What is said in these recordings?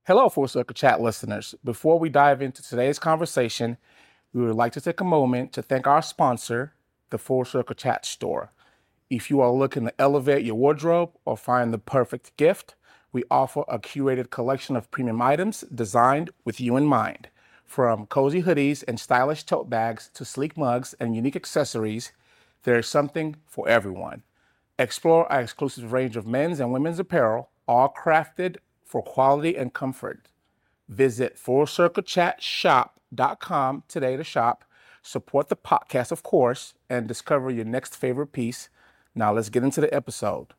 Hello, Full Circle Chat listeners. Before we dive into today's conversation, we would like to take a moment to thank our sponsor, the Full Circle Chat store. If you are looking to elevate your wardrobe or find the perfect gift, we offer a curated collection of premium items designed with you in mind. From cozy hoodies and stylish tote bags to sleek mugs and unique accessories, there is something for everyone. Explore our exclusive range of men's and women's apparel, all crafted for quality and comfort. Visit FullCircleChatShop.com today to shop. Support the podcast, of course, and discover your next favorite piece. Now let's get into the episode.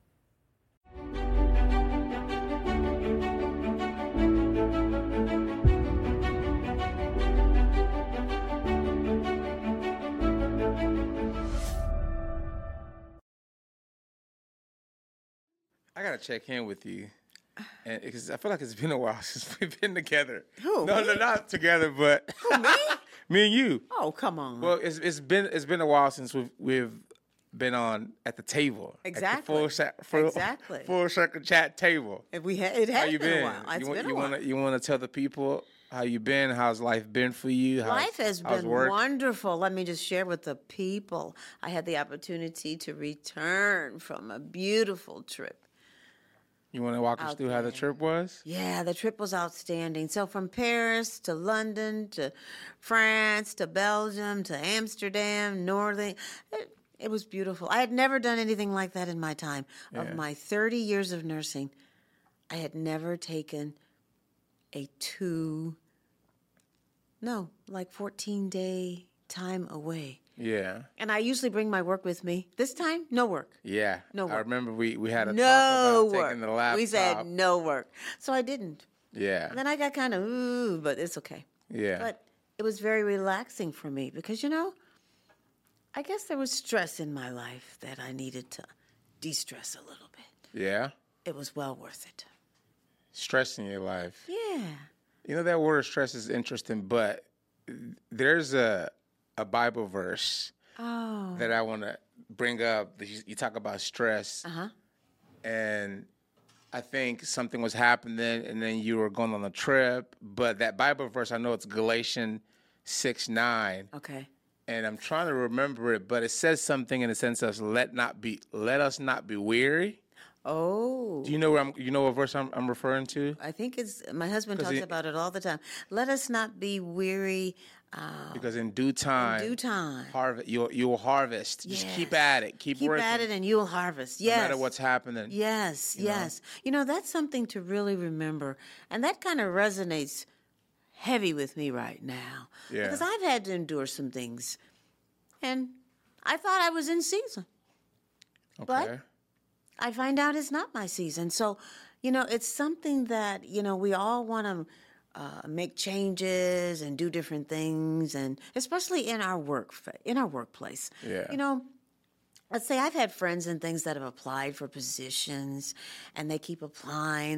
I gotta check in with you, and because I feel like it's been a while since we've been together. Who? No, not together, but Who, me? me and you. Oh, come on. Well, it's been a while since we've been on at the table. Exactly. At the Exactly. Full Circle Chat table. It has How you been been? a while. It's been a while. You wanna tell the people how you been? How's life been for you? Life has how's been work? wonderful. Let me just share with the people. I had the opportunity to return from a beautiful trip. You want to walk us Out through how the there. trip was? Yeah, the trip was outstanding. So from Paris to London to France to Belgium to Amsterdam, Northern. It was beautiful. I had never done anything like that in my time. Yeah. Of my 30 years of nursing, I had never taken a 14-day time away. Yeah. And I usually bring my work with me. This time, no work. Yeah. No I work. remember we had a No talk about work. taking the laptop. We said no work. So I didn't. Yeah. And then I got kind of, ooh, but it's okay. Yeah. But it was very relaxing for me because, I guess there was stress in my life that I needed to de-stress a little bit. Yeah. It was well worth it. Stress in your life. Yeah. You know, that word stress is interesting, but there's a Bible verse Oh. that I want to bring up. You talk about stress, Uh-huh. and I think something was happening, and then you were going on a trip. But that Bible verse, I know it's Galatians 6:9, Okay. and I'm trying to remember it, but it says something in the sense of let us not be weary. Oh. Do you know what verse I'm referring to? I think my husband 'Cause talks it- about it all the time. Let us not be weary. Because in due time, due time. you'll harvest. Just keep at it. Keep working. at it and you'll harvest. No Yes. matter what's happening. Yes, yes. That's something to really remember. And that kind of resonates heavy with me right now. Yeah. Because I've had to endure some things. And I thought I was in season. Okay. But I find out it's not my season. So, it's something that, we all want to make changes and do different things, and especially in our workplace. Yeah. Let's say I've had friends and things that have applied for positions, and they keep applying,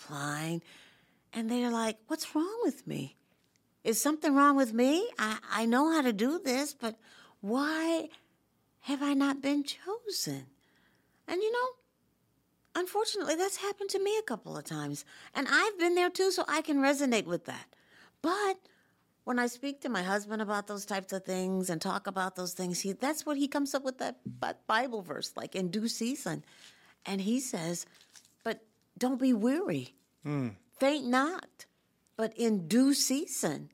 and they're like, "What's wrong with me? Is something wrong with me? I know how to do this, but why have I not been chosen?" And unfortunately, that's happened to me a couple of times. And I've been there too, so I can resonate with that. But when I speak to my husband about those types of things and talk about those things, that's what he comes up with, that Bible verse, like in due season. And he says, but don't be weary. Faint not. But in due season,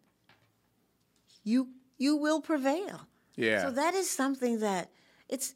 you will prevail. Yeah. So that is something that it's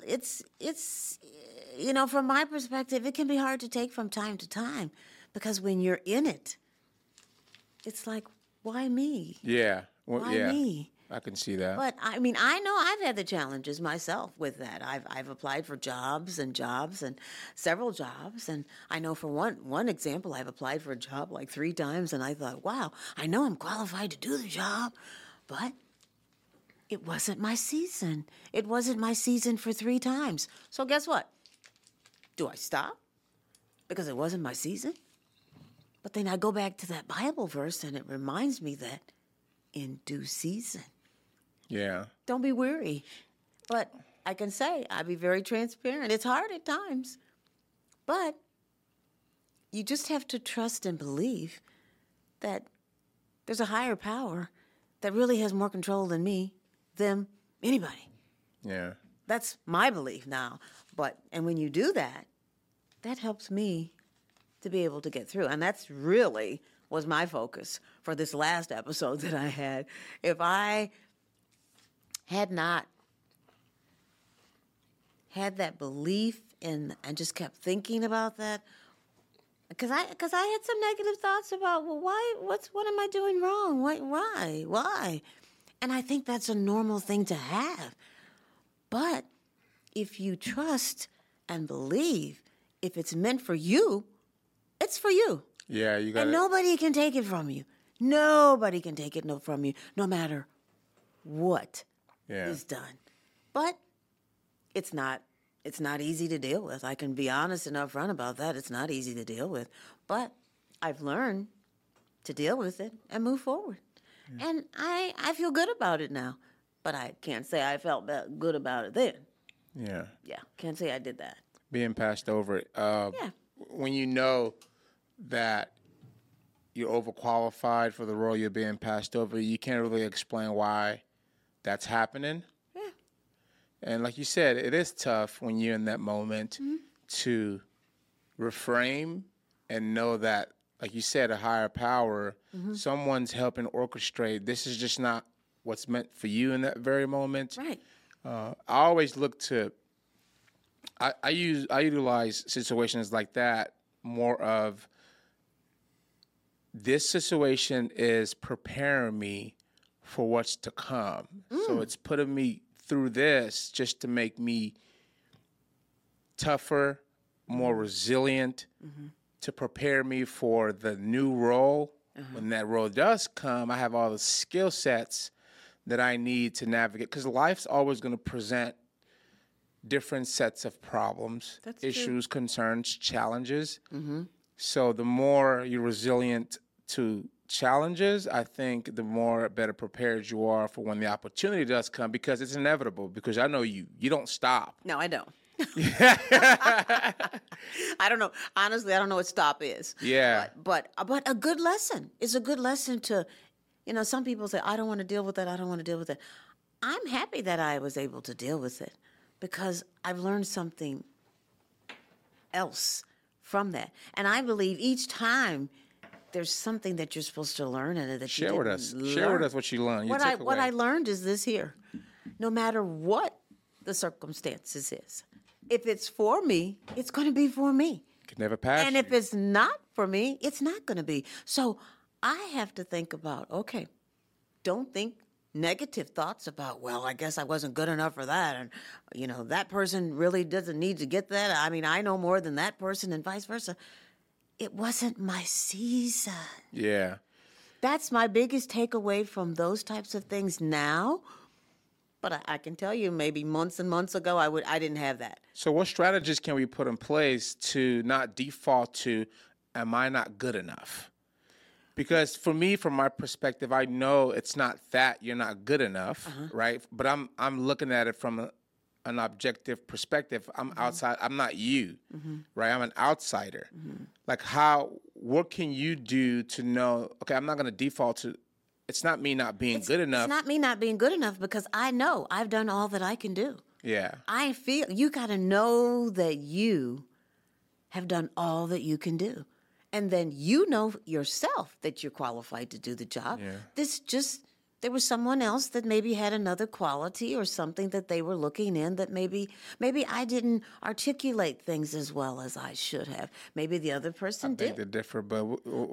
from my perspective, it can be hard to take from time to time, because when you're in it, it's like, why me? Yeah. Well, Why yeah. me? I can see that. But I know I've had the challenges myself with that. I've applied for jobs and several jobs, and I know for one example, I've applied for a job like 3 times, and I thought, wow, I know I'm qualified to do the job, but it wasn't my season. It wasn't my season for 3 times. So guess what? Do I stop because it wasn't my season? But then I go back to that Bible verse, and it reminds me that in due season. Yeah. Don't be weary. But I can say, I'll be very transparent. It's hard at times. But you just have to trust and believe that there's a higher power that really has more control than me, them, anybody. Yeah. That's my belief now. And when you do that, that helps me to be able to get through. And that's really was my focus for this last episode that I had. If I had not had that belief and just kept thinking about that, because I had some negative thoughts about, well, what am I doing wrong? Why? And I think that's a normal thing to have. But if you trust and believe, if it's meant for you, it's for you. Yeah, you got And nobody can take it from you. Nobody can take it from you, no matter what is done. But it's not easy to deal with. I can be honest and upfront about that. It's not easy to deal with. But I've learned to deal with it and move forward. Yeah. And I feel good about it now. But I can't say I felt good about it then. Yeah. Yeah, can't say I did that. Being passed over. When you know that you're overqualified for the role you're being passed over, you can't really explain why that's happening. Yeah. And like you said, it is tough when you're in that moment to reframe and know that, like you said, a higher power, someone's helping orchestrate. This is just not what's meant for you in that very moment. Right. I always look to, I utilize situations like that more of, this situation is preparing me for what's to come. So it's putting me through this just to make me tougher, more resilient, to prepare me for the new role. When that role does come, I have all the skill sets that I need to navigate, because life's always going to present different sets of problems, issues, concerns, challenges. So the more you're resilient to challenges, I think the more better prepared you are for when the opportunity does come, because it's inevitable, because I know you don't stop. No, I don't. I don't know. Honestly, I don't know what stop is. Yeah. But a good lesson. It's a good lesson to, some people say, I don't want to deal with that. I don't want to deal with it. I'm happy that I was able to deal with it, because I've learned something else from that. And I believe each time there's something that you're supposed to learn in it that you Share with us. Share with us what you learned. What I learned is this here. No matter what the circumstances is, if it's for me, it's going to be for me. Can never pass. And if it's not for me, it's not going to be. So I have to think about, okay, don't think negative thoughts about, well, I guess I wasn't good enough for that. And, that person really doesn't need to get that. I mean, I know more than that person, and vice versa. It wasn't my season. Yeah. That's my biggest takeaway from those types of things now. But I can tell you, maybe months and months ago, I didn't have that. So what strategies can we put in place to not default to, am I not good enough? Because for me, from my perspective, I know it's not that you're not good enough, right? But I'm looking at it from an objective perspective. I'm outside. I'm not you, right? I'm an outsider. Like what can you do to know, okay, I'm not going to default to, it's not me not being good enough. It's not me not being good enough, because I know I've done all that I can do. Yeah. I feel you got to know that you have done all that you can do. And then you know yourself that you're qualified to do the job. Yeah. There was someone else that maybe had another quality or something that they were looking in that maybe I didn't articulate things as well as I should have. Maybe the other person did. I think they're different, but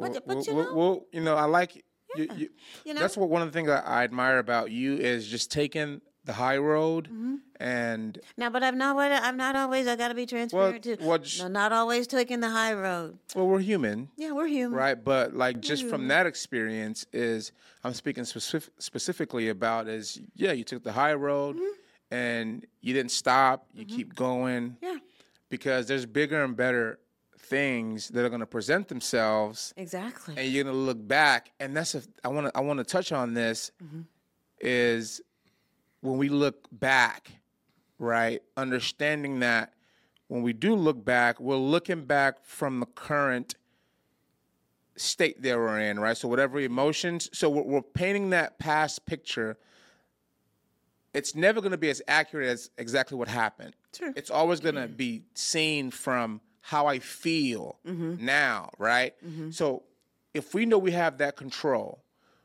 I I like you. That's one of the things I admire about you is just taking the high road and now, but I'm not always. I got to be transparent too. No, not always taking the high road. Well, we're human. Yeah, we're human, right? But just from that experience, I'm speaking specifically about you took the high road and you didn't stop. You keep going. Yeah, because there's bigger and better things that are going to present themselves. Exactly. And you're going to look back, and I want to touch on this is when we look back, right? Understanding that when we do look back, we're looking back from the current state they were in, right? So whatever emotions, so we're painting that past picture. It's never going to be as accurate as exactly what happened. Sure. It's always going to be seen from how I feel now, right? So if we know we have that control,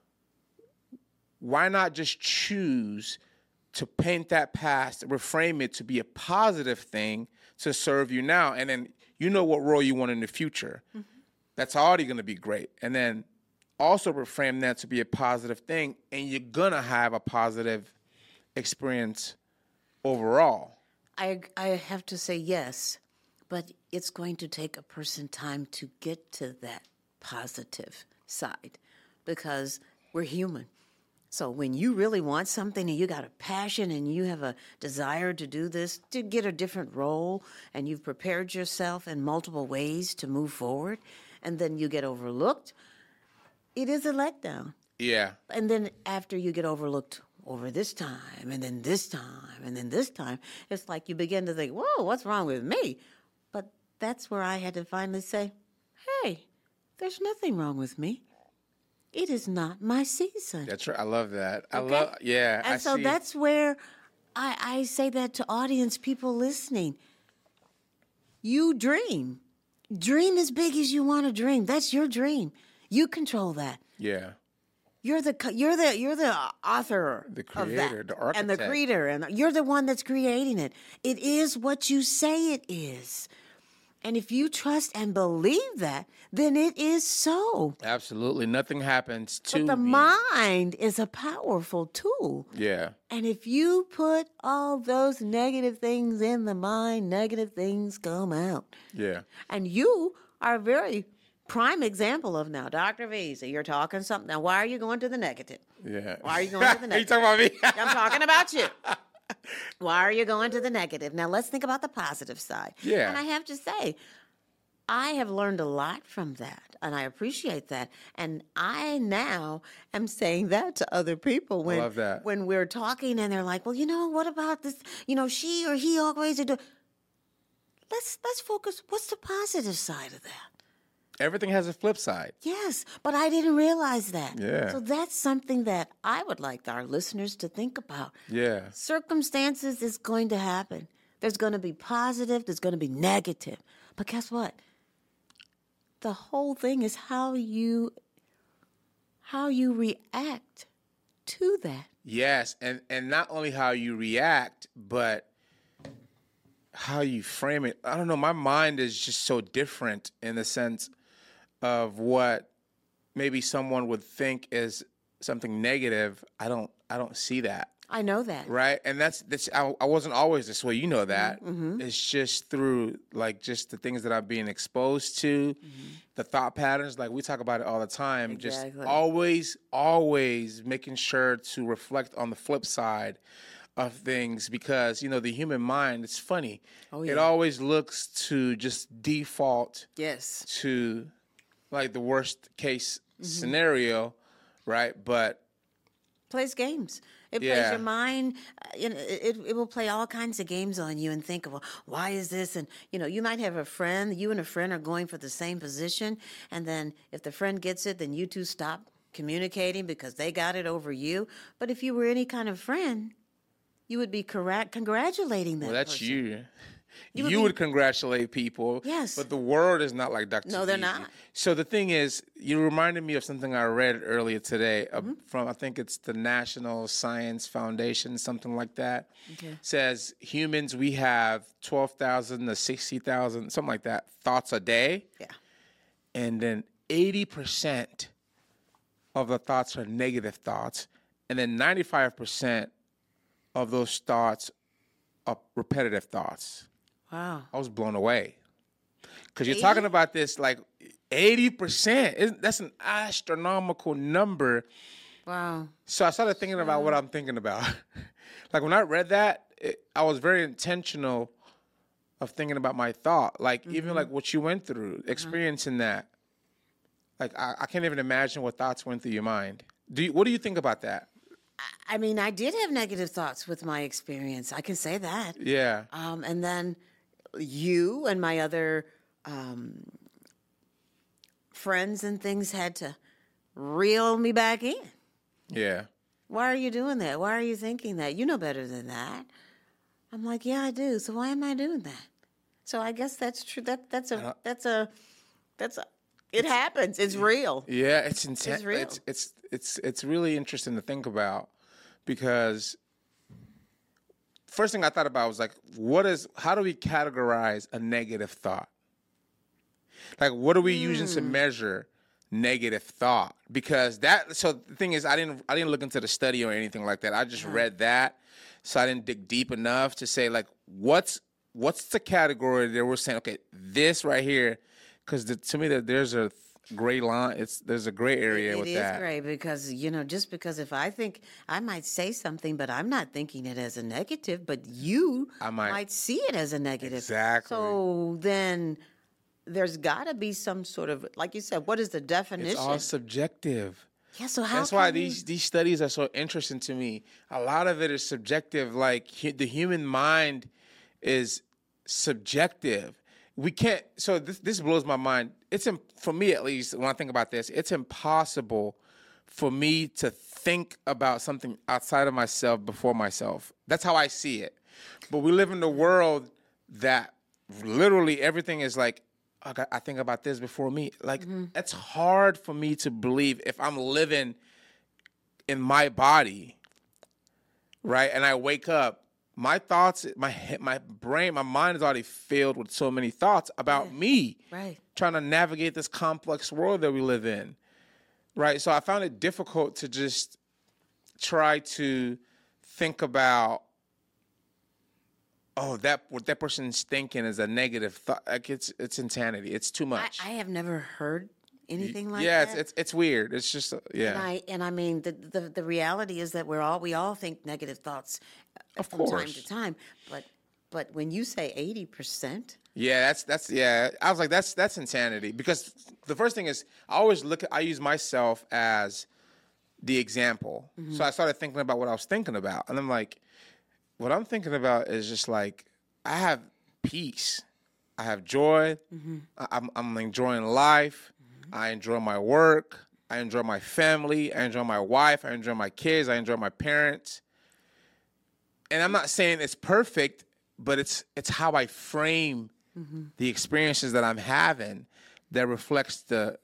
why not just choose to paint that past, reframe it to be a positive thing to serve you now? And then you know what role you want in the future. That's already going to be great. And then also reframe that to be a positive thing, and you're going to have a positive experience overall. I have to say yes, but it's going to take a person time to get to that positive side because we're human. So when you really want something and you got a passion and you have a desire to do this, to get a different role, and you've prepared yourself in multiple ways to move forward, and then you get overlooked, it is a letdown. Yeah. And then after you get overlooked over this time, and then this time, and then this time, it's like you begin to think, whoa, what's wrong with me? But that's where I had to finally say, hey, there's nothing wrong with me. It is not my season. That's right. I love that. Okay? And I so see. that's where I say that to audience, people listening. You dream. Dream as big as you want to dream. That's your dream. You control that. Yeah. You're the author, The of creator, that, the architect. and the creator, and you're the one that's creating it. It is what you say it is, and if you trust and believe that, then it is so. Absolutely. Nothing happens to But the me. mind is a powerful tool, Yeah. and if you put all those negative things in the mind, negative things come out. Yeah. And you are a very prime example of now, Dr. V. So you're talking something. Now, why are you going to the negative? Yeah. Why are you going to the Are you negative? talking about me? I'm talking about you. Why are you going to the negative? Now, let's think about the positive side. Yeah. And I have to say, I have learned a lot from that, and I appreciate that. And I now am saying that to other people when, love that. when we're talking and they're like, well, what about this? She or he always do. Let's focus. What's the positive side of that? Everything has a flip side. Yes, but I didn't realize that. Yeah. So that's something that I would like our listeners to think about. Yeah. Circumstances is going to happen. There's going to be positive, there's going to be negative. But guess what? The whole thing is how you react to that. Yes. And not only how you react, but how you frame it. I don't know. My mind is just so different in the sense of what maybe someone would think is something negative. I don't see that. I know that. Right. And that's I wasn't always this way. You know that. Mm-hmm. It's just through just the things that I'm being exposed to, the thought patterns. Like we talk about it all the time. Exactly. Just always making sure to reflect on the flip side of things because, the human mind, it's funny. Oh, yeah. It always looks to just default Yes. to the worst case scenario, right? But Plays games. It plays Yeah. your mind. It will play all kinds of games on you and think of, well, why is this? And, you might have a friend, you and a friend are going for the same position. And then if the friend gets it, then you two stop communicating because they got it over you. But if you were any kind of friend, you would be congratulating that well, that's person. you. You You would would congratulate people. Yes. But the world is not like Dr. No, they're Beasley. not. So the thing is, you reminded me of something I read earlier today from, I think it's the National Science Foundation, something like that. Okay. Says humans, we have 12,000 to 60,000, something like that, thoughts a day. Yeah. And then 80% of the thoughts are negative thoughts. And then 95% of those thoughts are repetitive thoughts. Wow. I was blown away. Because you're 80? talking about this 80%. That's an astronomical number. Wow. So I started thinking about what I'm thinking about. When I read that, I was very intentional of thinking about my thought. Even what you went through, experiencing that. I can't even imagine what thoughts went through your mind. What do you think about that? I mean, I did have negative thoughts with my experience. I can say that. Yeah. And then you and my other friends and things had to reel me back in. Yeah. Why are you doing that? Why are you thinking that? You know better than that. I'm like, yeah, I do. So why am I doing that? So I guess that's true. It happens. It's real. Yeah, it's intense. It's real. It's really interesting to think about, because first thing I thought about was like, how do we categorize a negative thought? Like, what are we using to measure negative thought? Because so the thing is, I didn't look into the study or anything like that. I just read that, so I didn't dig deep enough to say like, what's the category that we're saying, okay, this right here, because to me that there's a gray line. There's a gray area with that. It is gray because, just because if I think I might say something, but I'm not thinking it as a negative, but I might see it as a negative. Exactly. So then there's got to be some sort of, like you said, what is the definition? It's all subjective. Yeah, so how That's why these studies are so interesting to me. A lot of it is subjective. Like the human mind is subjective. We can't. So this blows my mind. For me at least, when I think about this, it's impossible for me to think about something outside of myself before myself. That's how I see it. But we live in a world that literally everything is like, I think about this before me. Like, it's hard for me to believe if I'm living in my body, right? And I wake up, my thoughts, my brain, my mind is already filled with so many thoughts about me, right? Trying to navigate this complex world that we live in, right? So I found it difficult to just try to think about, what that person's thinking is a negative thought. Like it's insanity. It's too much. I have never heard anything like that. Yeah, it's weird. It's just And I mean the reality is that we all think negative thoughts from time to time. But when you say 80%, that's I was like that's insanity, because the first thing is I use myself as the example. So I started thinking about what I was thinking about, and I'm like, what I'm thinking about is just like, I have peace. I have joy. I'm enjoying life. I enjoy my work. I enjoy my family. I enjoy my wife. I enjoy my kids. I enjoy my parents. And I'm not saying it's perfect, but it's how I frame the experiences that I'm having that reflects the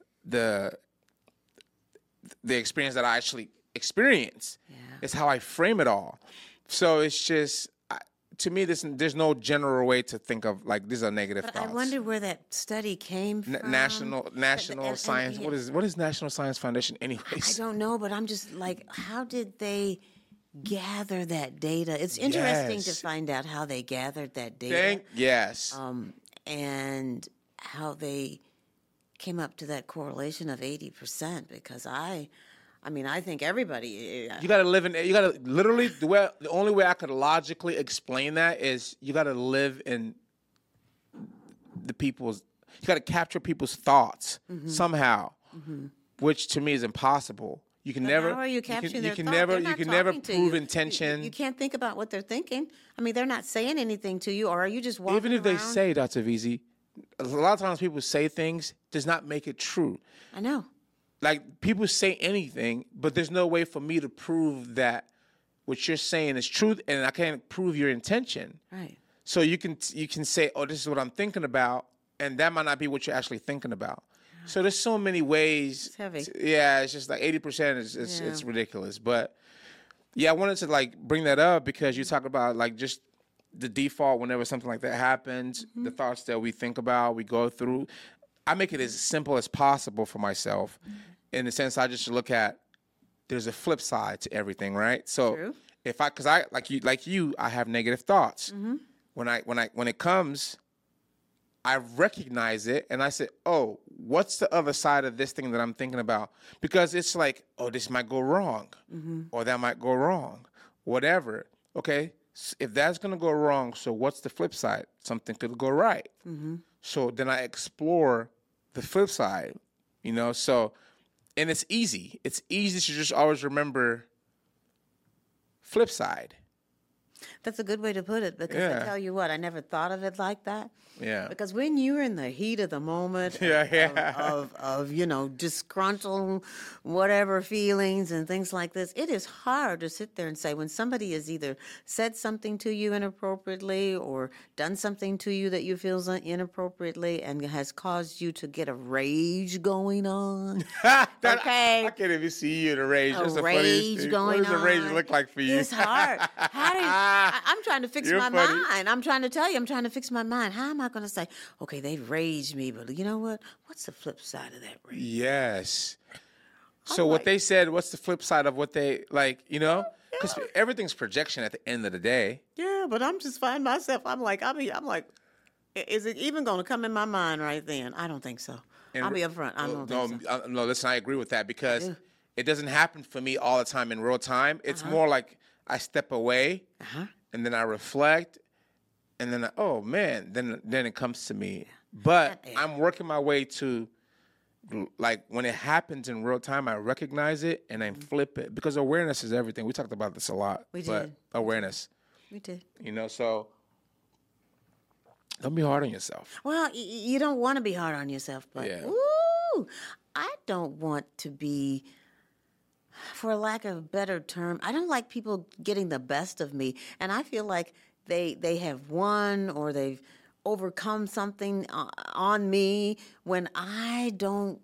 experience that I actually experience. Yeah. It's how I frame it all. So it's just, to me, there's no general way to think of like these are negative thoughts. I wonder where that study came from. National Science. What is National Science Foundation, anyways? I don't know, but I'm just like, how did they gather that data? It's interesting to find out how they gathered that data. Yes. And how they came up to that correlation of 80%, because I think everybody. You got to literally, the only way I could logically explain that is you got to live in you got to capture people's thoughts somehow, which to me is impossible. You can never. How are you capturing their thoughts? You can never prove intention. You can't think about what they're thinking. I mean, they're not saying anything to you, or are you just walking Even if around? they say, Dr. VZ, a lot of times people say things does not make it true. I know. Like, people say anything, but there's no way for me to prove that what you're saying is truth, and I can't prove your intention. Right. So you can say, oh, this is what I'm thinking about, and that might not be what you're actually thinking about. So there's so many ways. It's heavy. It's just like 80% it's ridiculous. But yeah, I wanted to like bring that up because you talk about like just the default whenever something like that happens, the thoughts that we think about, we go through. I make it as simple as possible for myself. In the sense, I just look at there's a flip side to everything, right? So True. because I like you, I have negative thoughts. When it comes, I recognize it and I say, oh, what's the other side of this thing that I'm thinking about? Because it's like, oh, this might go wrong, or that might go wrong, whatever. Okay, if that's gonna go wrong, so what's the flip side? Something could go right. So then I explore the flip side, So. And it's easy. It's easy to just always remember flip side. That's a good way to put it, because I Yeah. tell you what, I never thought of it like that. Yeah. Because when you're in the heat of the moment of disgruntled whatever feelings and things like this, it is hard to sit there and say, when somebody has either said something to you inappropriately or done something to you that you feel inappropriately and has caused you to get a rage going on. Okay. I can't even see you in a rage. That's A the funniest rage thing. going What does a rage on. look like for you? It's hard. How do you, I'm trying to fix You're my funny. mind. I'm trying to tell you, I'm trying to fix my mind. How am I going to say, okay, they've raged me, but you know what? What's the flip side of that rage? Yes. So I'm what like- they said, what's the flip side of what they, like, you know? Because everything's projection at the end of the day. Yeah, but I'm just finding myself. I'm like, is it even going to come in my mind right then? I don't think so. I'll be upfront. I don't think so. No, listen, I agree with that because do. it doesn't happen for me all the time in real time. It's more like I step away and then I reflect and then, oh man, then it comes to me. But Yeah. I'm working my way to, like, when it happens in real time, I recognize it and I flip it because awareness is everything. We talked about this a lot. We but did. awareness, We did. so don't be hard on yourself. Well, you don't want to be hard on yourself, but Yeah. ooh, I don't want to be, for lack of a better term, I don't like people getting the best of me, and I feel like they have won or they've overcome something on me when I don't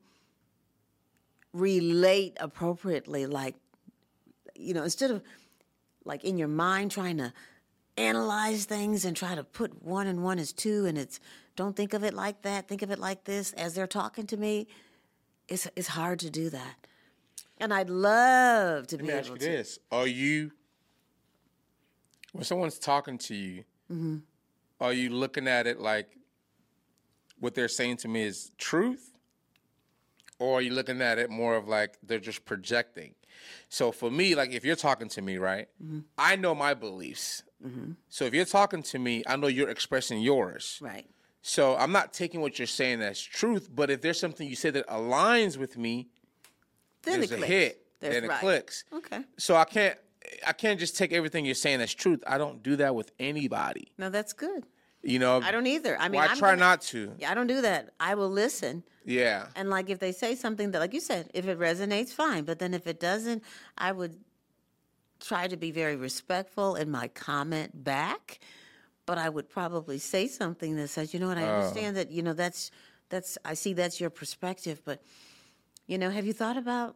relate appropriately. Like, instead of like in your mind trying to analyze things and try to put 1 and 1 is 2, and it's don't think of it like that, think of it like this as they're talking to me. It's hard to do that, and I'd love to Let be me ask able you to. this. Are you, when someone's talking to you, are you looking at it like what they're saying to me is truth? Or are you looking at it more of like they're just projecting? So for me, like if you're talking to me, right, I know my beliefs. So if you're talking to me, I know you're expressing yours. Right. So I'm not taking what you're saying as truth, but if there's something you say that aligns with me, Then there's it a clicks. hit, That's then it right. clicks. Okay. So I can't just take everything you're saying as truth. I don't do that with anybody. No, that's good. You know, I don't either. I mean, well, I I'm try gonna- not to. Yeah, I don't do that. I will listen. Yeah. And like if they say something that, like you said, if it resonates, fine. But then if it doesn't, I would try to be very respectful in my comment back. But I would probably say something that says, you know what, I understand that, that's I see that's your perspective. But, have you thought about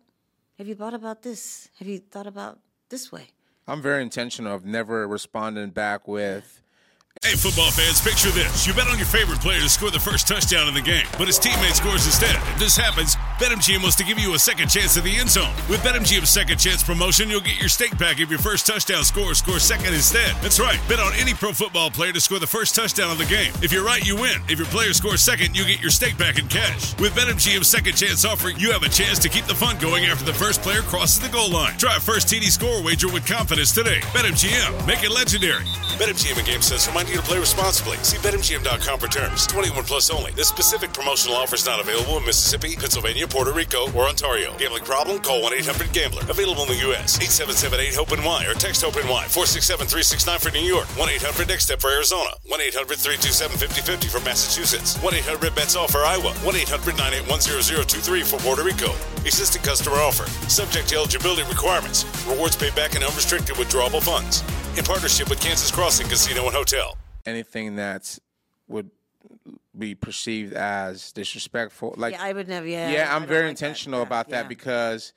this? Have you thought about this way? I'm very intentional of never responding back with, Hey, football fans, picture this. You bet on your favorite player to score the first touchdown in the game, but his teammate scores instead. If this happens, BetMGM wants to give you a second chance at the end zone. With BetMGM's second chance promotion, you'll get your stake back if your first touchdown scorer scores second instead. That's right. Bet on any pro football player to score the first touchdown of the game. If you're right, you win. If your player scores second, you get your stake back in cash. With BetMGM's second chance offer, you have a chance to keep the fun going after the first player crosses the goal line. Try a first TD score wager with confidence today. BetMGM. Make it legendary. BetMGM and GameSense remind you to play responsibly. See BetMGM.com for terms. 21 plus only. This specific promotional offer is not available in Mississippi, Pennsylvania, Puerto Rico, or Ontario. Gambling problem? Call 1-800-GAMBLER. Available in the U.S. 877-8-HOPE-NY or text HOPE-NY 467-369 for New York. 1-800-NEXT-STEP for Arizona. 1-800-327-5050 for Massachusetts. 1-800-BETS-OFF for Iowa. 1-800-981-0023 for Puerto Rico. Existing customer offer. Subject to eligibility requirements. Rewards paid back in unrestricted withdrawable funds. In partnership with Kansas Crossing Casino and Hotel. anything that would be perceived as disrespectful. Like, Yeah, I would never. Yeah, yeah, I I'm don't very like that. intentional Yeah, about yeah. that because,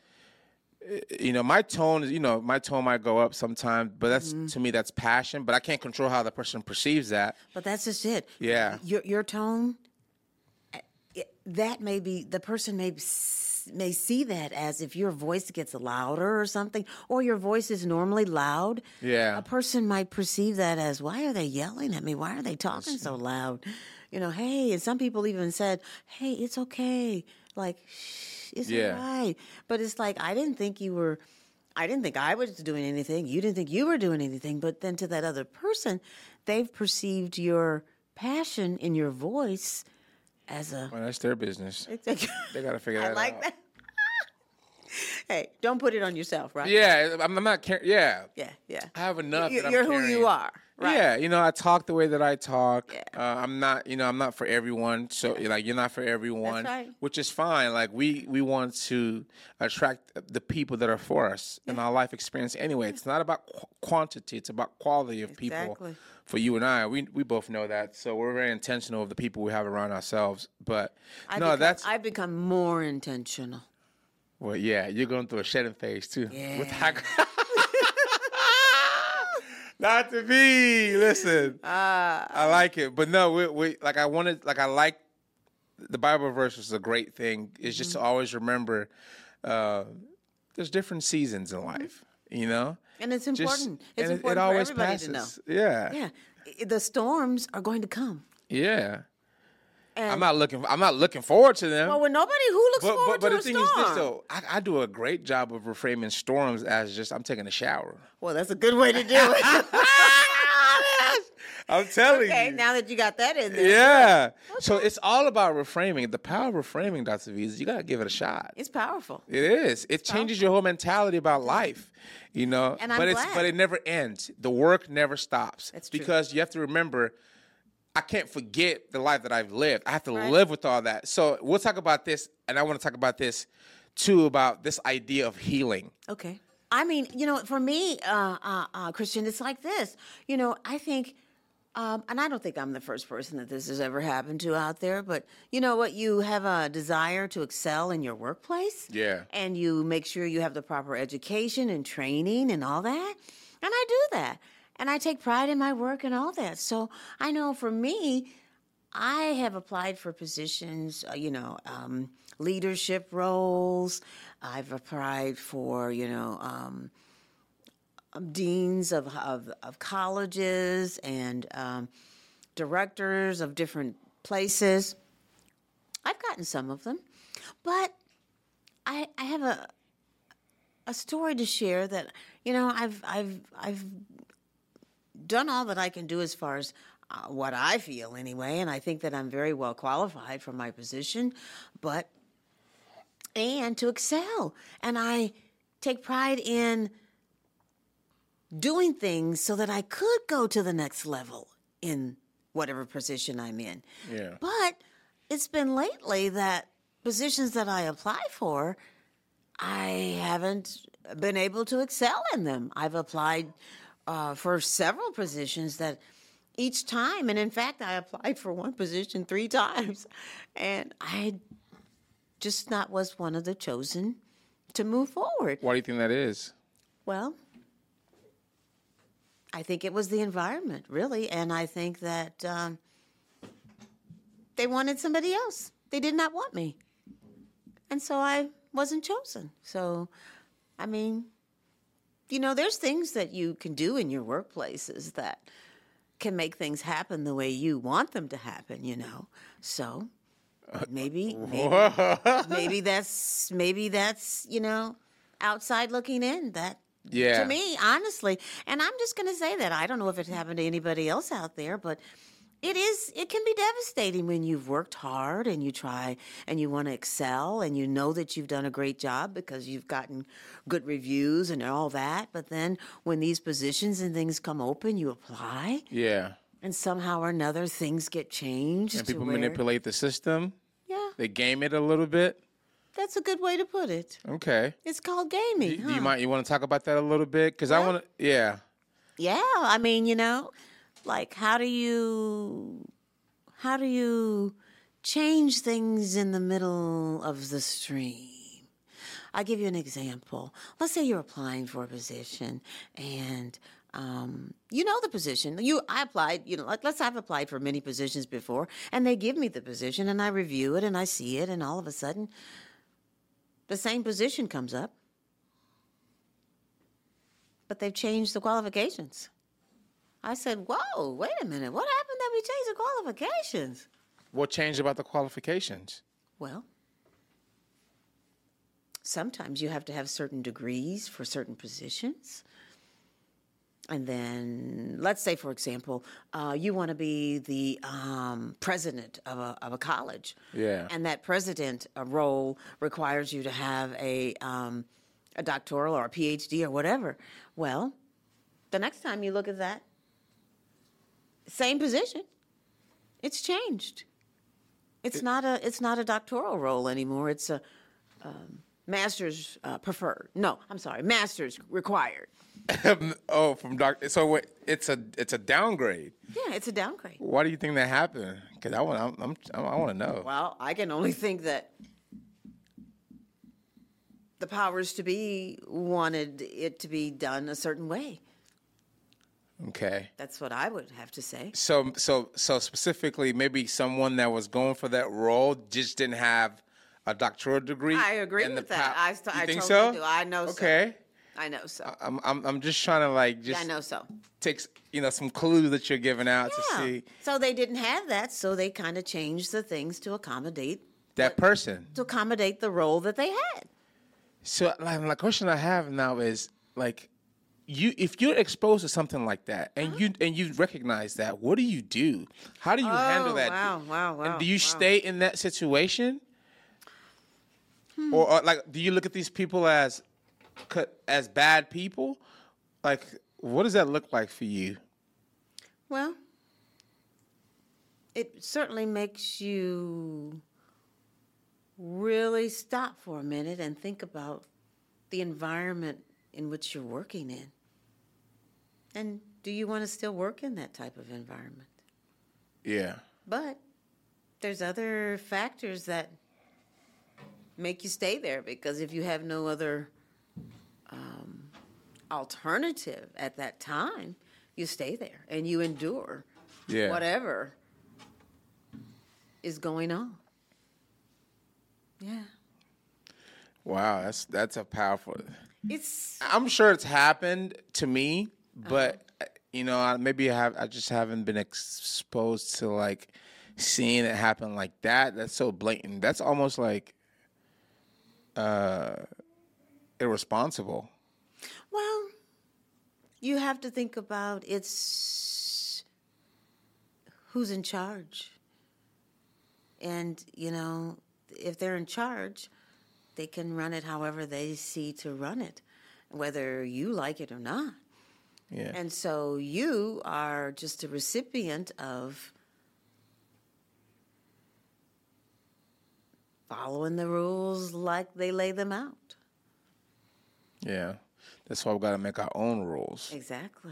my tone is, my tone might go up sometimes, but that's Mm-hmm. to me, that's passion. But I can't control how the person perceives that. But that's just it. Yeah. Your tone. That may be the person may see that as if your voice gets louder or something, or your voice is normally loud. Yeah. A person might perceive that as, why are they yelling at me? Why are they talking so loud? Hey, and some people even said, hey, it's okay. Like, shh, it's Yeah. all right. But it's like, I didn't think I was doing anything. You didn't think you were doing anything. But then to that other person, they've perceived your passion in your voice as a... Well, that's their business. They got to figure I that like out. that. Hey, don't put it on yourself, right? Yeah, I'm not caring. Yeah. Yeah, yeah. I have enough. that I'm You're who carrying. you are, right? Yeah, I talk the way that I talk. Yeah. I'm not, I'm not for everyone. So, like, you're not for everyone, That's right. which is fine. Like, we want to attract the people that are for us in our life experience anyway. It's not about quantity. It's about quality of people Exactly. for you and I. We both know that. So we're very intentional of the people we have around ourselves. But, I've become more intentional. Well, yeah, you're going through a shedding phase, too. Yeah. With that. Not to be. Listen, I like it, but no, we like. I like the Bible verse is a great thing. It's just to always remember, there's different seasons in life, And it's important. It's important it for always everybody passes. to know. Yeah, Yeah, the storms are going to come. yeah. And I'm not looking forward to them. Well, when nobody who looks forward but to the a thing storm. is this though, I do a great job of reframing storms as just I'm taking a shower. Well, that's a good way to do it. I'm telling Okay, you. now that you got that in there. Yeah. So it's all about reframing. The power of reframing, Dr. V, is you got to give it a shot. It's powerful. It is. It changes your whole mentality about life, And I'm glad. But it never ends. The work never stops. That's true. Because you have to remember, I can't forget the life that I've lived. I have to Right. live with all that. So we'll talk about this, and I want to talk about this too, about this idea of healing. Okay. I mean, for me, Christian, it's like this. I think, and I don't think I'm the first person that this has ever happened to out there, but you know what? You have a desire to excel in your workplace. Yeah. And you make sure you have the proper education and training and all that. And I do that. And I take pride in my work and all that. So I know for me, I have applied for positions, leadership roles. I've applied for, deans of colleges and directors of different places. I've gotten some of them, but I have a story to share that I've done all that I can do as far as what I feel anyway, and I think that I'm very well qualified for my position, and to excel. And I take pride in doing things so that I could go to the next level in whatever position I'm in. Yeah. But it's been lately that positions that I apply for, I haven't been able to excel in them. I've applied for several positions that each time, and in fact, I applied for one position 3 times, and I just not was one of the chosen to move forward. Why do you think that is? Well, I think it was the environment, really, and I think that they wanted somebody else. They did not want me, and so I wasn't chosen. So, I mean, there's things that you can do in your workplaces that can make things happen the way you want them to happen, So maybe that's outside looking in. That Yeah. to me, honestly, and I'm just going to say that I don't know if it happened to anybody else out there, but it can be devastating when you've worked hard and you try and you want to excel and you know that you've done a great job because you've gotten good reviews and all that. But then when these positions and things come open, you apply Yeah. and somehow or another things get changed. And to people where- manipulate the system. Yeah, They game it a little bit. that's a good way to put it. Okay. It's called gaming. Do you want to talk about that a little bit? Because I want to, yeah. Yeah, I mean, like how do you change things in the middle of the stream? I'll give you an example. Let's say you're applying for a position and you know the position. I applied, let's say I've applied for many positions before and they give me the position and I review it and I see it and all of a sudden the same position comes up. But they've changed the qualifications. I said, whoa, wait a minute. What happened that we changed the qualifications? What changed about the qualifications? Well, sometimes you have to have certain degrees for certain positions. And then, let's say, for example, you want to be the president of a college. Yeah. And that president role requires you to have a a doctoral or a PhD or whatever. Well, the next time you look at that, same position, it's changed. It's not a doctoral role anymore. It's a master's preferred. No, I'm sorry, master's required. Oh, from doctor. So wait, it's a downgrade. Yeah, it's a downgrade. Why do you think that happened? Because I want to know. Well, I can only think that the powers to be wanted it to be done a certain way. Okay. That's what I would have to say. So specifically, maybe someone that was going for that role just didn't have a doctoral degree. I agree and with the that. I think totally so? do. I know so. Okay. I know so. I'm just trying to I know so. take some clues that you're giving out to see So they didn't have that, so they kind of changed the things to accommodate that person. the role that they had. So like, the question I have now is like, if you're exposed to something like that and you recognize that, what do you do? How do you handle that? Wow. And do you stay in that situation, or like, do you look at these people as bad people? Like, what does that look like for you? Well, it certainly makes you really stop for a minute and think about the environment in which you're working in. And do you want to still work in that type of environment? Yeah. But there's other factors that make you stay there, because if you have no other alternative at that time, you stay there and you endure whatever is going on. Yeah. Wow, that's a powerful. It's I'm sure it's happened to me, but I just haven't been exposed to like seeing it happen like that. That's so blatant. That's almost like irresponsible. Well, you have to think about it's who's in charge. And, if they're in charge, they can run it however they see to run it, whether you like it or not. Yeah. And so you are just a recipient of following the rules like they lay them out. Yeah. That's why we got to make our own rules. Exactly.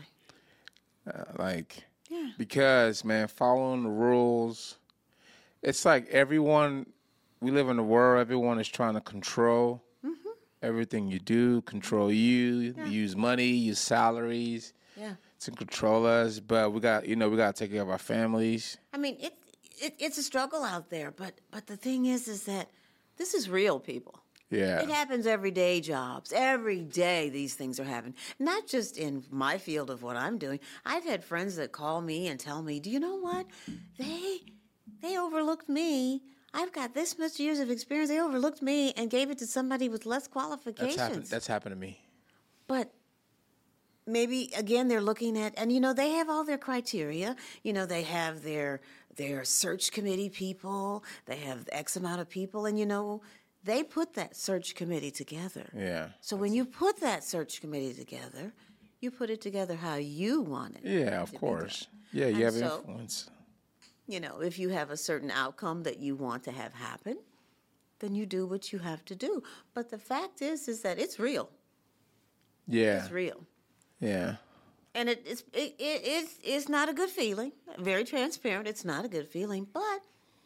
Yeah. Because, man, following the rules, it's like we live in a world, everyone is trying to control everything you do, control you, use money, use salaries to control us. But we got to take care of our families. I mean, it's a struggle out there, but the thing is that this is real, people. Yeah. It happens every day, jobs. Every day these things are happening. Not just in my field of what I'm doing. I've had friends that call me and tell me, do you know what? They overlooked me. I've got this much years of experience. They overlooked me and gave it to somebody with less qualifications. That's happened to me. But maybe, again, they're looking at, and, they have all their criteria. They have their search committee people. They have X amount of people. And, they put that search committee together. Yeah. So when you put that search committee together, you put it together how you want it. Yeah, of course. Yeah, you have influence. If you have a certain outcome that you want to have happen, then you do what you have to do. But the fact is that it's real. Yeah. It's real. Yeah. And it's not a good feeling. Very transparent. It's not a good feeling, but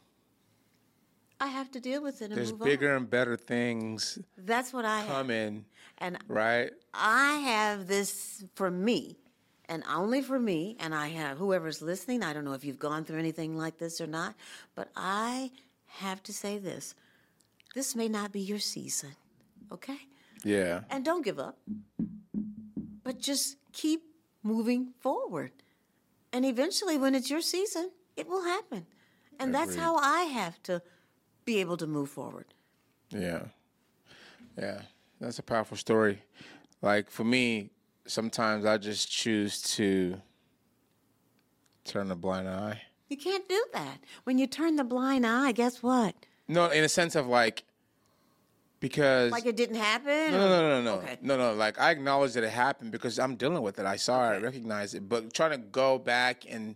I have to deal with it and There's move on. bigger and better things That's what I have. coming, And right? I have this for me, and only for me, and I have whoever's listening. I don't know if you've gone through anything like this or not, but I have to say this. This may not be your season, okay? Yeah. And don't give up, but just keep moving forward. And eventually, when it's your season, it will happen. And that's Agreed. how I have to be able to move forward. Yeah. Yeah. That's a powerful story. Like, for me, sometimes I just choose to turn a blind eye. You can't do that. When you turn the blind eye, guess what? No, in a sense of like, Because Like it didn't happen? no. Okay. No. Like I acknowledge that it happened because I'm dealing with it. I saw it, I recognize it. But trying to go back and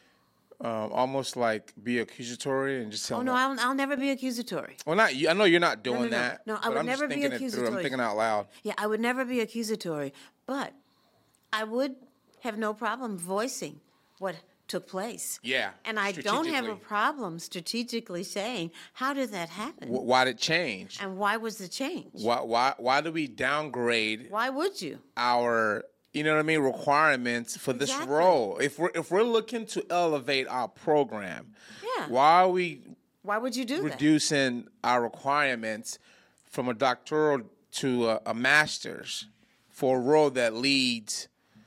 almost like be accusatory and just tell Oh, them, no, I'll never be accusatory. well, not you. I know you're not doing no. that. No, I but would I'm never just be thinking it through. I'm accusatory. thinking out loud. Yeah, I would never be accusatory, but I would have no problem voicing what took place. Yeah, And I don't have a strategically. problem strategically saying, how did that happen? Why did it change? And why was the change? Why do we downgrade Why would you? our, you know what I mean, requirements for this Exactly. role? If we're looking to elevate our program, Yeah. why are we Why would you do that? reducing our requirements from a doctoral to a master's for a role that leads,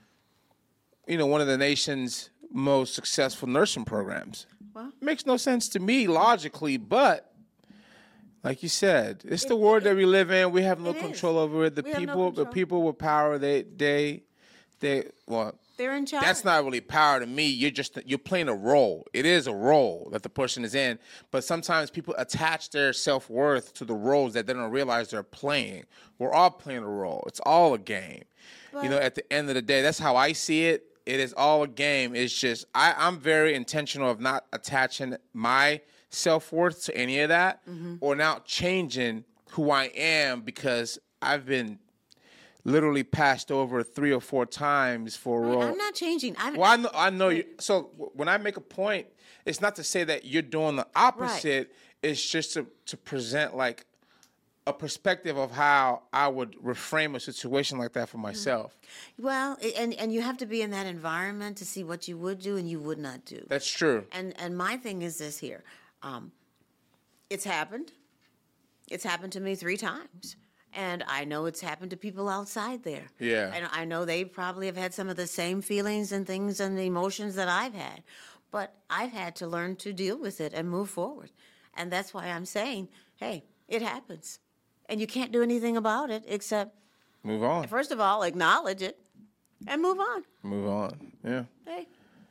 one of the nation's most successful nursing programs? Well, It makes no sense to me logically, but like you said, it's the world that we live in. We have no it is. control over it. The We have no people, the control. people with power, they well, they're in charge. that's not really power to me. You're playing a role. It is a role that the person is in, but sometimes people attach their self-worth to the roles that they don't realize they're playing. We're all playing a role. It's all a game. At the end of the day, that's how I see it. It is all a game. It's just I'm very intentional of not attaching my self-worth to any of that or not changing who I am because I've been literally passed over 3 or 4 times for a role. I'm not changing. Well, I know you. So when I make a point, it's not to say that you're doing the opposite. It's just to present like a perspective of how I would reframe a situation like that for myself. Well, and you have to be in that environment to see what you would do and you would not do. That's true. And my thing is this here. It's happened. It's happened to me 3 times. And I know it's happened to people outside there. Yeah. And I know they probably have had some of the same feelings and things and emotions that I've had. But I've had to learn to deal with it and move forward. And that's why I'm saying, hey, it happens. And you can't do anything about it except, Move on. first of all, acknowledge it and move on. Move on. Yeah. Hey.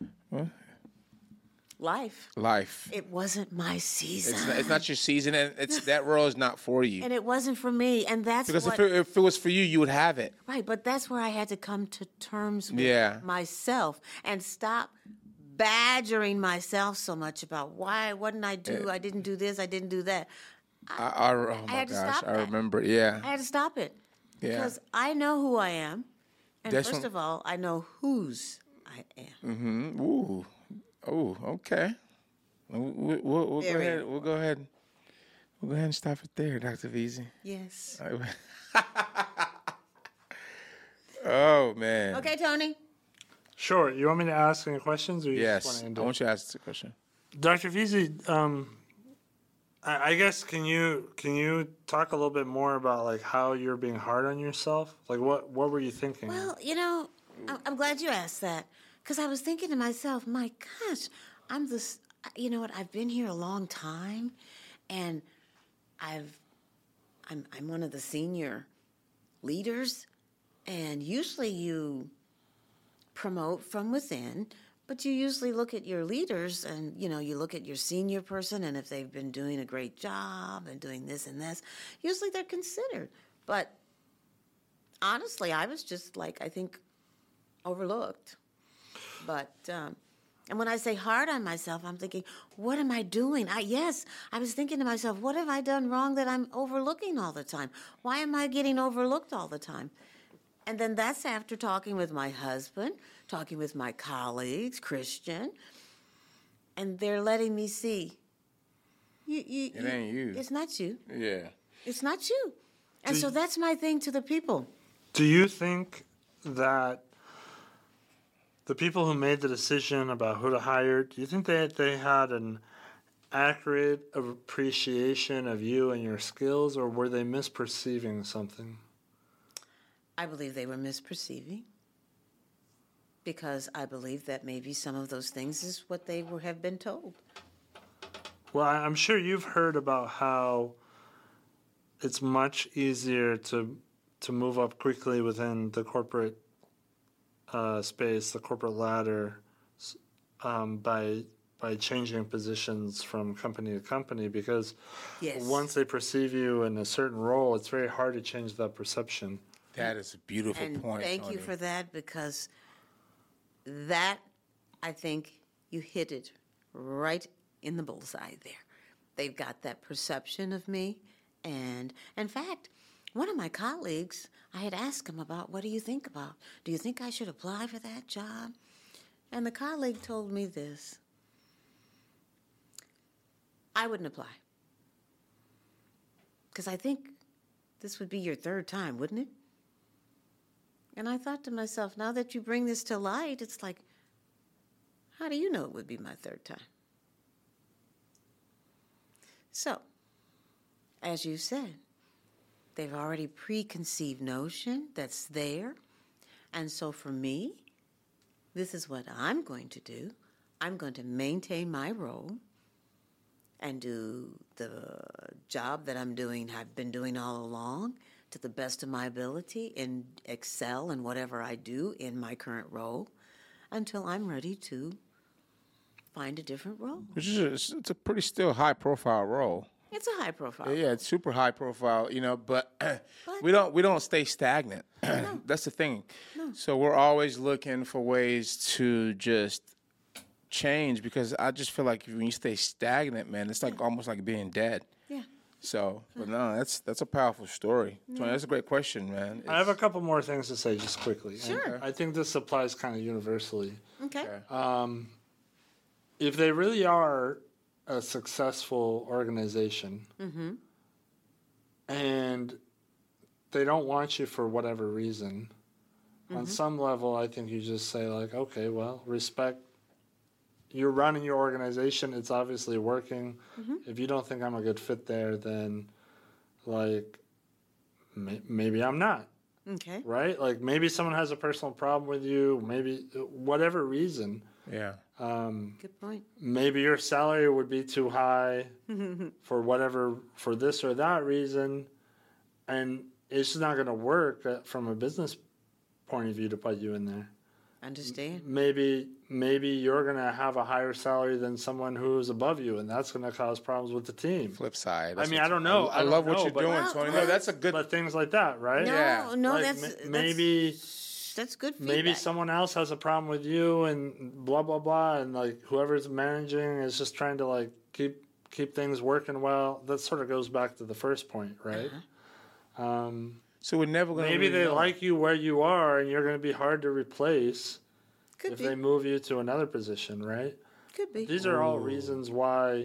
Life. Life. It wasn't my season. It's not your season, and that role is not for you. And it wasn't for me. And that's Because what... if it was for you, you would have it. Right, but that's where I had to come to terms with Yeah. myself and stop badgering myself so much about why wouldn't I do, I didn't do this, I didn't do that. Oh my had to gosh, stop I that. remember. Yeah. I had to stop it. Yeah. Because I know who I am. And That's first when- of all, I know whose I am. Ooh. Oh, okay. We'll go There we ahead. go. We'll go ahead. We'll go ahead and stop it there, Dr. Veazey. Yes. Oh man. Okay, Tony. Sure. You want me to ask any questions, or you just want Yes. to I end it? want you to ask the question. Dr. Veazey, I guess can you talk a little bit more about like how you're being hard on yourself? Like what were you thinking? Well, I'm glad you asked that because I was thinking to myself, my gosh, I'm this. You know what? I've been here a long time, and I'm one of the senior leaders, and usually you promote from within. But you usually look at your leaders and, you look at your senior person, and if they've been doing a great job and doing this and this, usually they're considered. But honestly, I was just I think, overlooked. But, and when I say hard on myself, I'm thinking, what am I doing? I was thinking to myself, what have I done wrong that I'm overlooking all the time? Why am I getting overlooked all the time? And then that's after talking with my husband, talking with my colleagues, Christian, and they're letting me see. It ain't you. It's not you. Yeah. It's not you. And so that's my thing to the people. Do you think that the people who made the decision about who to hire, do you think that they had an accurate appreciation of you and your skills, or were they misperceiving something? I believe they were misperceiving because I believe that maybe some of those things is what they have been told. Well, I'm sure you've heard about how it's much easier to move up quickly within the corporate space, the corporate ladder, by by changing positions from company to company, because Yes. once they perceive you in a certain role, it's very hard to change that perception. That is a beautiful And point. thank you Tony. for that, because that, I think you hit it right in the bullseye there. They've got that perception of me. And in fact, one of my colleagues, I had asked him about, what do you think about? Do you think I should apply for that job? And the colleague told me this: I wouldn't apply. Because I think this would be your third time, wouldn't it? And I thought to myself, now that you bring this to light, it's like, how do you know it would be my third time? So, as you said, they've already preconceived notion that's there. And so for me, this is what I'm going to do. I'm going to maintain my role and do the job that I've been doing all along, to the best of my ability, and excel in whatever I do in my current role until I'm ready to find a different role. Which is it's a pretty still high profile role. It's a high profile. Yeah, it's super high profile, but we don't stay stagnant. That's the thing. So we're always looking for ways to just change, because I just feel like when you stay stagnant, man, it's like almost like being dead. Yeah. So, but no, that's a powerful story. Tony, that's a great question, man. I have a couple more things to say just quickly. Sure. And I think this applies kind of universally. Okay. If they really are a successful organization and they don't want you for whatever reason, on some level, I think you just say, like, okay, well, respect. You're running your organization. It's obviously working. If you don't think I'm a good fit there, then, like, maybe I'm not. Okay. Right? Like, maybe someone has a personal problem with you. Maybe whatever reason. Yeah. Good point. Maybe your salary would be too high for this or that reason, and it's just not going to work from a business point of view to put you in there. Understand. Maybe you're going to have a higher salary than someone who's above you, and that's going to cause problems with the team. Flip side. I mean, I don't know. I love what you're but- doing, Tony. No, that's a good. But things like that, right? No, Yeah. no, Like, that's maybe that's good feedback. maybe someone else has a problem with you, and blah blah blah, and like whoever's managing is just trying to like keep things working well. That sort of goes back to the first point, right? So we're never going to. Maybe they like you where you are, and you're going to be hard to replace Could if be. they move you to another position, right? Could be. These are all reasons why,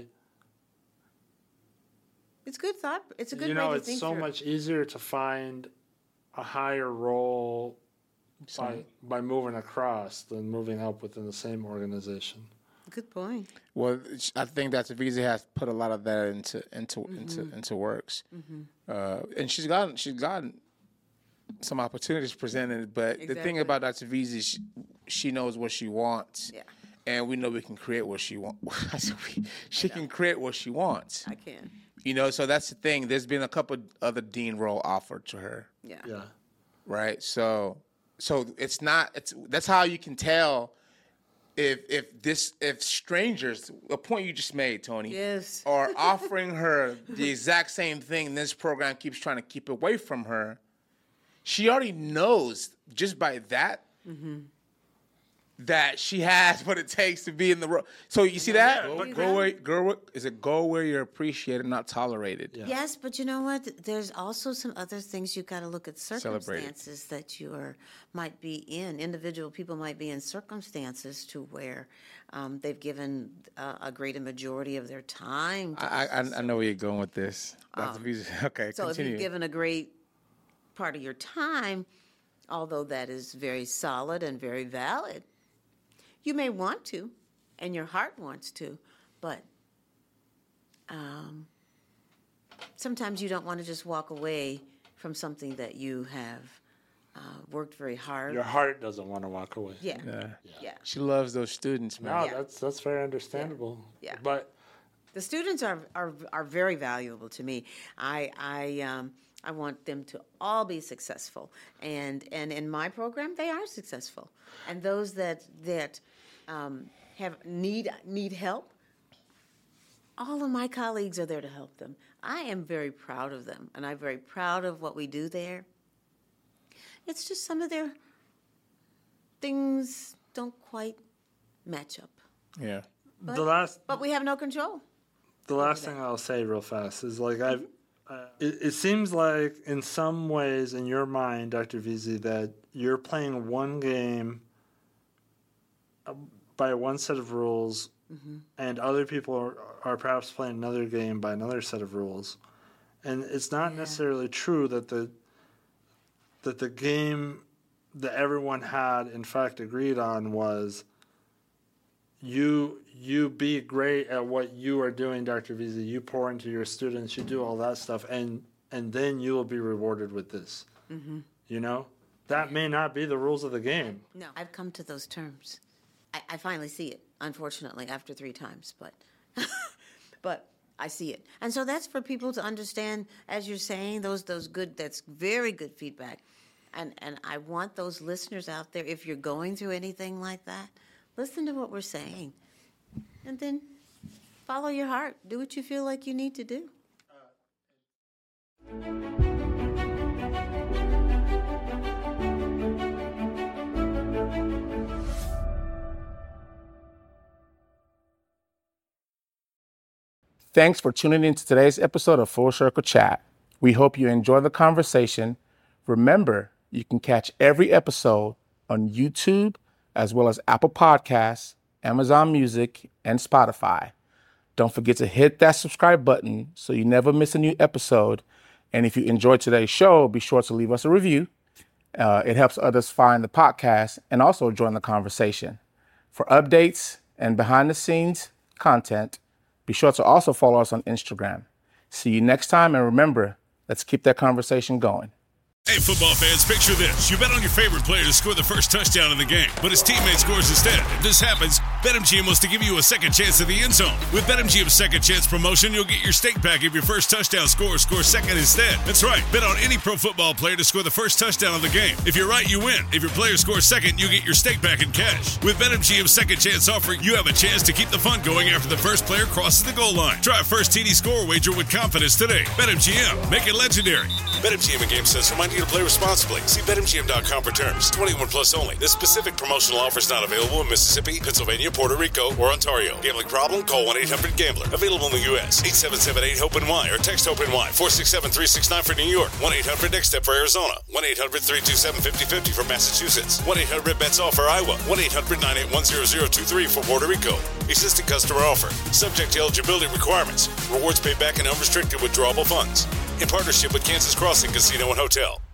It's good thought. It's a good way to it's think so through. much easier to find a higher role by moving across than moving up within the same organization. Good point. Well, I think that Visa has put a lot of that into works, and she's gotten some opportunities presented. But the thing Exactly. about Dr. Visa is she knows what she wants, Yeah. and we know we can create what she wants. She can create what she wants. I can. So that's the thing. There's been a couple other dean role offered to her, Yeah. Yeah. right? So it's not. That's how you can tell if strangers, a point you just made, Tony, Yes. are offering her the exact same thing. This program keeps trying to keep away from her. She already knows just by that that she has what it takes to be in the role. So you see that? Go where you're appreciated, not tolerated. Yeah. Yes, but you know what? There's also some other things you got to look at Celebrate it. circumstances that you might be in. Individual people might be in circumstances to where they've given a greater majority of their time. To I know where you're going with this. Dr. Visa. Okay, so if continue. you've given a great part of your time, although that is very solid and very valid, you may want to, and your heart wants to, but sometimes you don't want to just walk away from something that you have worked very hard. Your heart doesn't want to walk away. Yeah. Yeah. Yeah. She loves those students, man. No, Yeah. that's very understandable. Yeah. But The students are very valuable to me. I want them to all be successful, and in my program they are successful. And those that need help, all of my colleagues are there to help them. I am very proud of them, and I'm very proud of what we do there. It's just some of their things don't quite match up. Yeah. But we have no control. The last thing I'll say real fast is like it seems like in some ways in your mind, Dr. Veazey, that you're playing one game by one set of rules, and other people are perhaps playing another game by another set of rules, and it's not necessarily true that the game that everyone had in fact agreed on was you be great at what you are doing, Dr. Veazey. You pour into your students, you do all that stuff, and then you will be rewarded with this. You know? That may not be the rules of the game. No, I've come to those terms. I finally see it, unfortunately, after 3 times, but I see it. And so that's for people to understand, as you're saying, that's very good feedback. And I want those listeners out there, if you're going through anything like that, listen to what we're saying. And then follow your heart. Do what you feel like you need to do. Thanks for tuning in to today's episode of Full Circle Chat. We hope you enjoy the conversation. Remember, you can catch every episode on YouTube, as well as Apple Podcasts, Amazon Music, and Spotify. Don't forget to hit that subscribe button so you never miss a new episode. And if you enjoyed today's show, be sure to leave us a review. It helps others find the podcast and also join the conversation. For updates and behind-the-scenes content, be sure to also follow us on Instagram. See you next time, and remember, let's keep that conversation going. Hey, football fans, picture this. You bet on your favorite player to score the first touchdown in the game, but his teammate scores instead. If this happens, BetMGM wants to give you a second chance at the end zone. With BetMGM's second chance promotion, you'll get your stake back if your first touchdown scorer scores second instead. That's right. Bet on any pro football player to score the first touchdown of the game. If you're right, you win. If your player scores second, you get your stake back in cash. With BetMGM's second chance offer, you have a chance to keep the fun going after the first player crosses the goal line. Try a first TD score wager with confidence today. BetMGM. Make it legendary. BetMGM and GameSense remind you to play responsibly. See BetMGM.com for terms. 21 plus only. This specific promotional offer is not available in Mississippi, Pennsylvania, Puerto Rico, or Ontario. Gambling problem? Call 1-800-GAMBLER. Available in the U.S. 877-8-HOPE-NY or text HOPE-NY 467-369 for New York. 1-800-NEXT-STEP for Arizona. 1-800-327-5050 for Massachusetts. 1-800-BETS-OFF for Iowa. 1-800-981-0023 for Puerto Rico. Existing customer offer. Subject to eligibility requirements. Rewards paid back in unrestricted withdrawable funds. In partnership with Kansas Crossing Casino and Hotel.